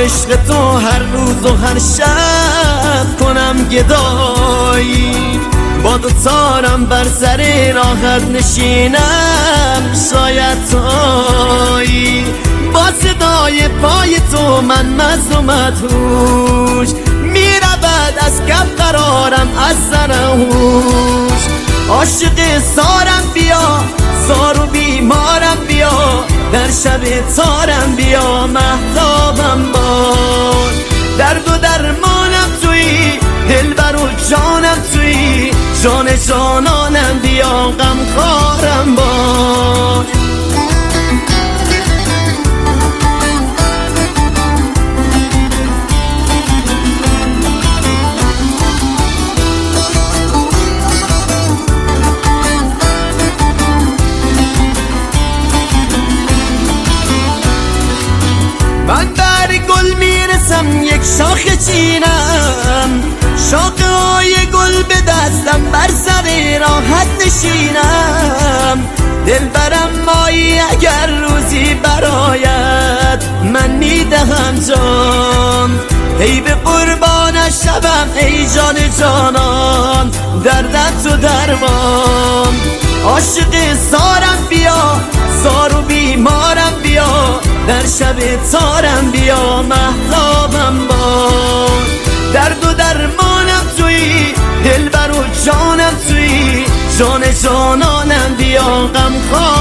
عشق تو هر روز و هر شب کنم گدایی، با دوتارم بر سر راحت نشینم شاید تویی. با صدای پای تو من مست و مدهوش، میرود از کف قرارم از سرم هوش. عاشق سارم بیا، زار و بیمارم بیا، در شب تارم بیا، مهتابم باش. درد و درمانم تویی، دلبر و جانم تویی، جان جانانم بیا، غمخوارم باش. من بر گل میرسم یک شاخه چینم، شاخه های گل به دستم بر سر راحت نشینم. دلبرم مایی اگر روزی برآید من میدهم جان، ای به قربان شبم ای جان جانان، دردم تو درمان. عاشق زارم بیا، زار و بیمارم بیا، در شب تارم بیا، مهتابم باش. درد و درمانم تویی، دلبر و جانم تویی، جان جانانم بیا، غمخوارم